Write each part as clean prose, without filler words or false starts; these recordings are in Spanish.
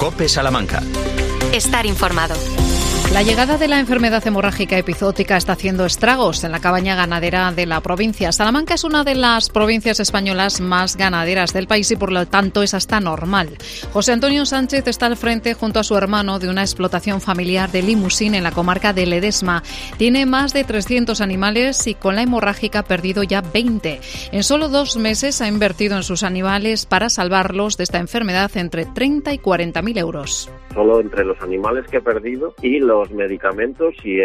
COPE Salamanca. Estar informado. La llegada de la enfermedad hemorrágica epizootica está haciendo estragos en la cabaña ganadera de la provincia. Salamanca es una de las provincias españolas más ganaderas del país y por lo tanto es hasta normal. José Antonio Sánchez está al frente junto a su hermano de una explotación familiar de limusín en la comarca de Ledesma. Tiene más de 300 animales y con la hemorrágica ha perdido ya 20. En solo 2 meses ha invertido en sus animales para salvarlos de esta enfermedad entre 30 y 40.000 euros. Solo entre los animales que he perdido y los medicamentos y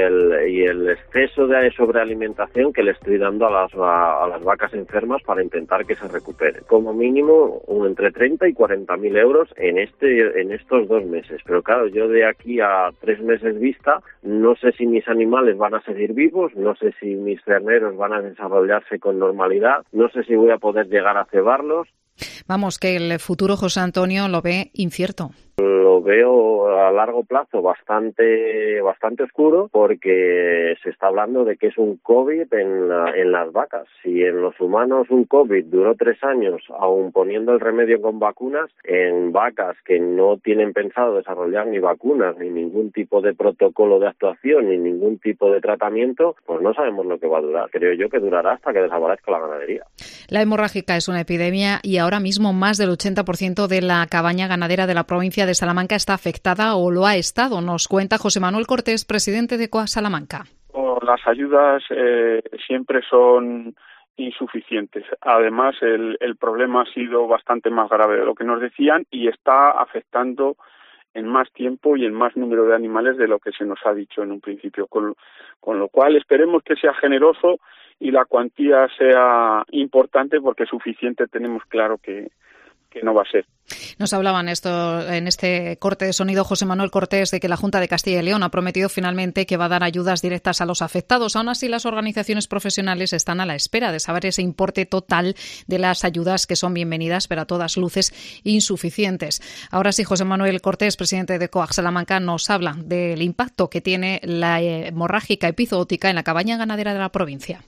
el exceso de sobrealimentación que le estoy dando a las vacas enfermas para intentar que se recuperen. Como mínimo entre 30 y 40.000 euros en estos 2 meses. Pero claro, yo de aquí a 3 meses vista no sé si mis animales van a seguir vivos, no sé si mis terneros van a desarrollarse con normalidad, no sé si voy a poder llegar a cebarlos. Vamos, que el futuro José Antonio lo ve incierto. Lo veo a largo plazo bastante oscuro porque se está hablando de que es un COVID en las vacas. Si en los humanos un COVID duró 3 años, aun poniendo el remedio con vacunas, en vacas que no tienen pensado desarrollar ni vacunas, ni ningún tipo de protocolo de actuación, ni ningún tipo de tratamiento, pues no sabemos lo que va a durar. Creo yo que durará hasta que desaparezca la ganadería. La hemorrágica es una epidemia y ahora mismo más del 80% de la cabaña ganadera de la provincia de Salamanca está afectada o lo ha estado. Nos cuenta José Manuel Cortés, presidente de COAG Salamanca. Las ayudas siempre son insuficientes. Además, el problema ha sido bastante más grave de lo que nos decían y está afectando en más tiempo y en más número de animales de lo que se nos ha dicho en un principio. Con lo cual, esperemos que sea generoso y la cuantía sea importante porque suficiente tenemos claro que no va a ser. Nos hablaban en este corte de sonido José Manuel Cortés de que la Junta de Castilla y León ha prometido finalmente que va a dar ayudas directas a los afectados. Aún así, las organizaciones profesionales están a la espera de saber ese importe total de las ayudas que son bienvenidas, pero a todas luces insuficientes. Ahora sí, José Manuel Cortés, presidente de COAG Salamanca, nos habla del impacto que tiene la hemorrágica epizootica en la cabaña ganadera de la provincia.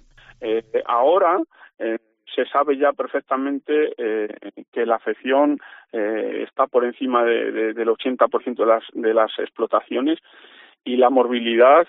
Ahora se sabe ya perfectamente que la afección está por encima del 80% de las explotaciones y la morbilidad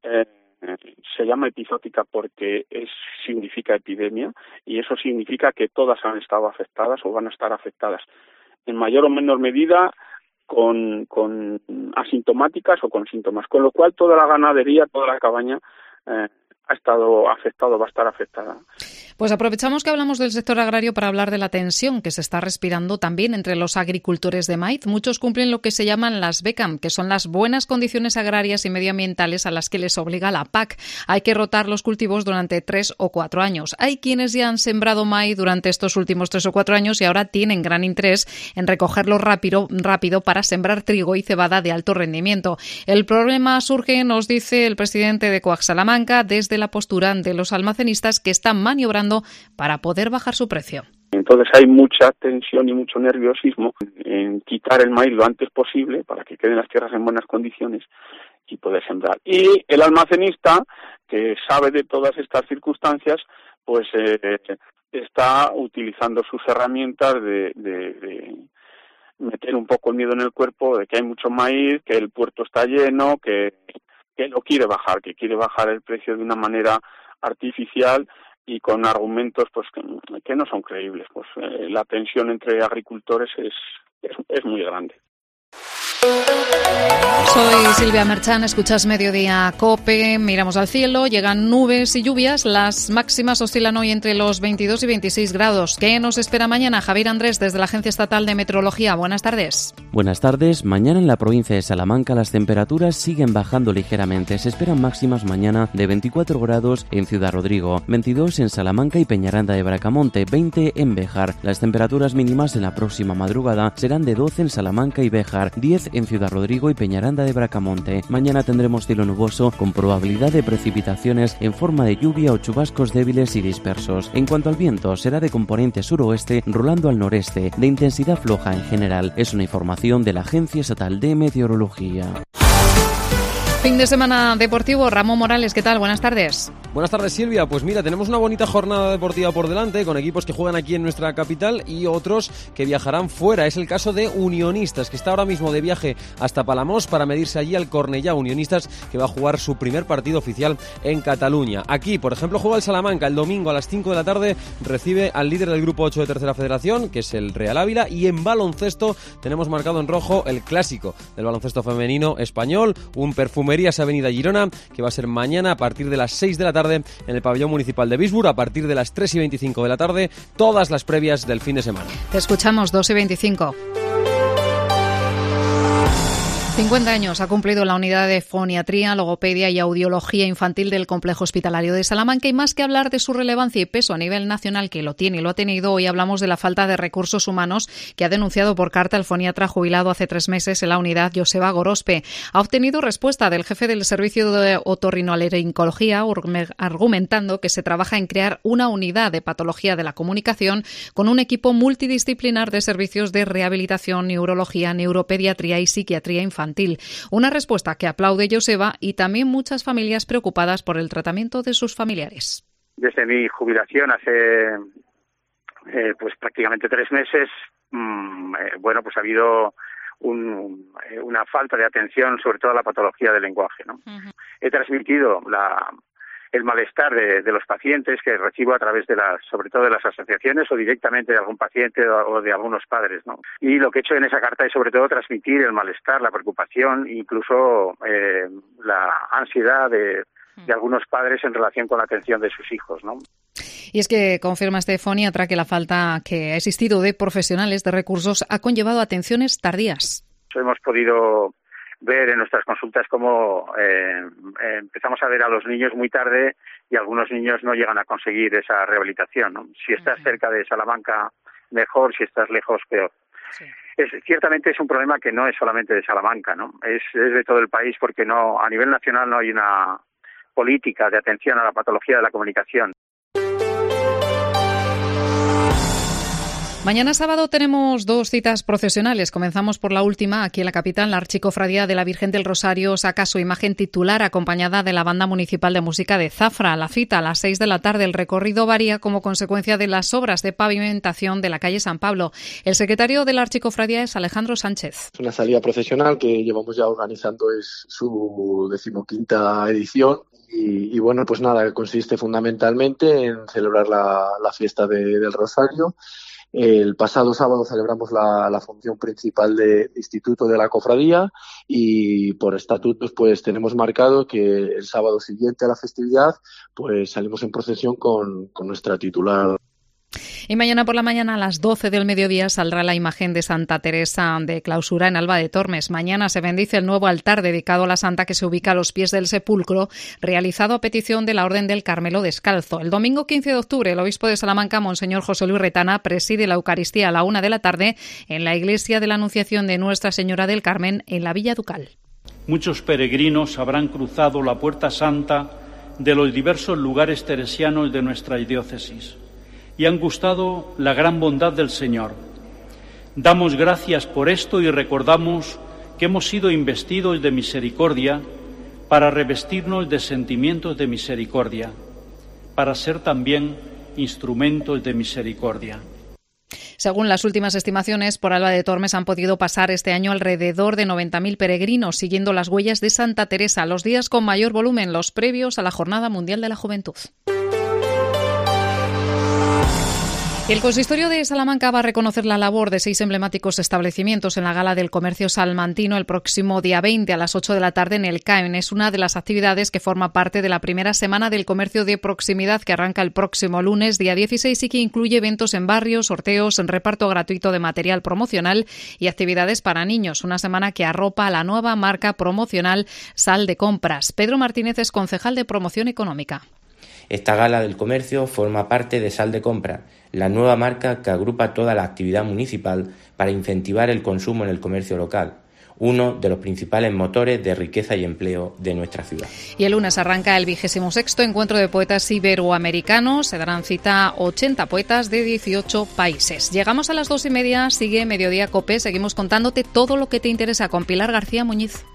se llama epizootica porque significa epidemia y eso significa que todas han estado afectadas o van a estar afectadas en mayor o menor medida con asintomáticas o con síntomas, con lo cual toda la ganadería, toda la cabaña ha estado afectado, va a estar afectada. Pues aprovechamos que hablamos del sector agrario para hablar de la tensión que se está respirando también entre los agricultores de maíz. Muchos cumplen lo que se llaman las BECAM, que son las buenas condiciones agrarias y medioambientales a las que les obliga la PAC. Hay que rotar los cultivos durante 3 o 4 años. Hay quienes ya han sembrado maíz durante estos últimos 3 o 4 años y ahora tienen gran interés en recogerlo rápido para sembrar trigo y cebada de alto rendimiento. El problema surge, nos dice el presidente de COAG Salamanca, desde la postura de los almacenistas que están maniobrando para poder bajar su precio. Entonces hay mucha tensión y mucho nerviosismo en quitar el maíz lo antes posible para que queden las tierras en buenas condiciones y poder sembrar. Y el almacenista, que sabe de todas estas circunstancias, pues está utilizando sus herramientas de meter un poco el miedo en el cuerpo de que hay mucho maíz, que el puerto está lleno, que lo quiere bajar, que quiere bajar el precio de una manera artificial y con argumentos pues que no son creíbles. Pues la tensión entre agricultores es muy grande. Soy Silvia Merchan, escuchas Mediodía COPE, miramos al cielo, llegan nubes y lluvias, las máximas oscilan hoy entre los 22 y 26 grados. ¿Qué nos espera mañana? Javier Andrés, desde la Agencia Estatal de Meteorología. Buenas tardes. Buenas tardes. Mañana en la provincia de Salamanca las temperaturas siguen bajando ligeramente. Se esperan máximas mañana de 24 grados en Ciudad Rodrigo, 22 en Salamanca y Peñaranda de Bracamonte, 20 en Béjar. Las temperaturas mínimas en la próxima madrugada serán de 12 en Salamanca y Béjar, 10 en Ciudad Rodrigo y Peñaranda de Bracamonte. Mañana tendremos cielo nuboso con probabilidad de precipitaciones en forma de lluvia o chubascos débiles y dispersos. En cuanto al viento, será de componente suroeste rolando al noreste, de intensidad floja en general. Es una información de la Agencia Estatal de Meteorología. Fin de semana deportivo. Ramón Morales, ¿qué tal? Buenas tardes. Buenas tardes, Silvia. Pues mira, tenemos una bonita jornada deportiva por delante con equipos que juegan aquí en nuestra capital y otros que viajarán fuera. Es el caso de Unionistas, que está ahora mismo de viaje hasta Palamós para medirse allí al Cornellá. Unionistas que va a jugar su primer partido oficial en Cataluña. Aquí, por ejemplo, juega el Salamanca el domingo a las 5 de la tarde, recibe al líder del grupo 8 de Tercera Federación, que es el Real Ávila, y en baloncesto tenemos marcado en rojo el clásico del baloncesto femenino español, un Perfumerías Avenida Girona, que va a ser mañana a partir de las 6 de la tarde en el pabellón municipal de Bisburg, a partir de las 3:25 de la tarde, todas las previas del fin de semana. Te escuchamos, 2:25. 50 años ha cumplido la unidad de foniatría, logopedia y audiología infantil del Complejo Hospitalario de Salamanca, y más que hablar de su relevancia y peso a nivel nacional, que lo tiene y lo ha tenido, hoy hablamos de la falta de recursos humanos que ha denunciado por carta el foniatra jubilado hace 3 meses en la unidad, Joseba Gorospe. Ha obtenido respuesta del jefe del Servicio de Otorrinolaringología, argumentando que se trabaja en crear una unidad de patología de la comunicación con un equipo multidisciplinar de servicios de rehabilitación, neurología, neuropediatría y psiquiatría infantil. Una respuesta que aplaude Joseba y también muchas familias preocupadas por el tratamiento de sus familiares. Desde mi jubilación hace pues prácticamente 3 meses, pues ha habido una falta de atención, sobre todo a la patología del lenguaje, ¿no? Uh-huh. He transmitido el malestar de los pacientes que recibo a través sobre todo de las asociaciones o directamente de algún paciente o de algunos padres, ¿no? Y lo que he hecho en esa carta es sobre todo transmitir el malestar, la preocupación, incluso la ansiedad de algunos padres en relación con la atención de sus hijos, ¿no? Y es que confirma este foniatra que la falta que ha existido de profesionales, de recursos, ha conllevado atenciones tardías. Hemos podido ver en nuestras consultas cómo empezamos a ver a los niños muy tarde y algunos niños no llegan a conseguir esa rehabilitación, ¿no? Si estás cerca de Salamanca, mejor; si estás lejos, peor. Sí. Ciertamente es un problema que no es solamente de Salamanca, ¿no? Es de todo el país, porque a nivel nacional no hay una política de atención a la patología de la comunicación. Mañana sábado tenemos 2 citas procesionales. Comenzamos por la última. Aquí en la capital, la Archicofradía de la Virgen del Rosario saca su imagen titular acompañada de la Banda Municipal de Música de Zafra. La cita a las 6 de la tarde. El recorrido varía como consecuencia de las obras de pavimentación de la calle San Pablo. El secretario de la Archicofradía es Alejandro Sánchez. Es una salida procesional que llevamos ya organizando, es su 15ª edición. Y bueno, pues nada, consiste fundamentalmente en celebrar la fiesta del Rosario. El pasado sábado celebramos la función principal de Instituto de la Cofradía, y por estatutos pues tenemos marcado que el sábado siguiente a la festividad pues salimos en procesión con nuestra titular. Y mañana por la mañana a las 12 del mediodía saldrá la imagen de Santa Teresa de clausura en Alba de Tormes. Mañana se bendice el nuevo altar dedicado a la santa, que se ubica a los pies del sepulcro, realizado a petición de la Orden del Carmelo Descalzo. El domingo 15 de octubre, el obispo de Salamanca, Monseñor José Luis Retana, preside la Eucaristía a la 1 de la tarde en la iglesia de la Anunciación de Nuestra Señora del Carmen, en la Villa Ducal. Muchos peregrinos habrán cruzado la Puerta Santa de los diversos lugares teresianos de nuestra diócesis y han gustado la gran bondad del Señor. Damos gracias por esto y recordamos que hemos sido investidos de misericordia para revestirnos de sentimientos de misericordia, para ser también instrumentos de misericordia. Según las últimas estimaciones, por Alba de Tormes han podido pasar este año alrededor de 90.000 peregrinos, siguiendo las huellas de Santa Teresa, los días con mayor volumen, los previos a la Jornada Mundial de la Juventud. El Consistorio de Salamanca va a reconocer la labor de 6 emblemáticos establecimientos en la Gala del Comercio Salmantino el próximo día 20 a las 8 de la tarde en el CAEN. Es una de las actividades que forma parte de la primera semana del comercio de proximidad, que arranca el próximo lunes, día 16, y que incluye eventos en barrios, sorteos, reparto gratuito de material promocional y actividades para niños. Una semana que arropa a la nueva marca promocional Sal de Compras. Pedro Martínez es concejal de Promoción Económica. Esta gala del comercio forma parte de Sal de Compra, la nueva marca que agrupa toda la actividad municipal para incentivar el consumo en el comercio local, uno de los principales motores de riqueza y empleo de nuestra ciudad. Y el lunes arranca el 26º Encuentro de Poetas Iberoamericanos. Se darán cita 80 poetas de 18 países. Llegamos a las 2:30, sigue Mediodía COPE. Seguimos contándote todo lo que te interesa con Pilar García Muñiz.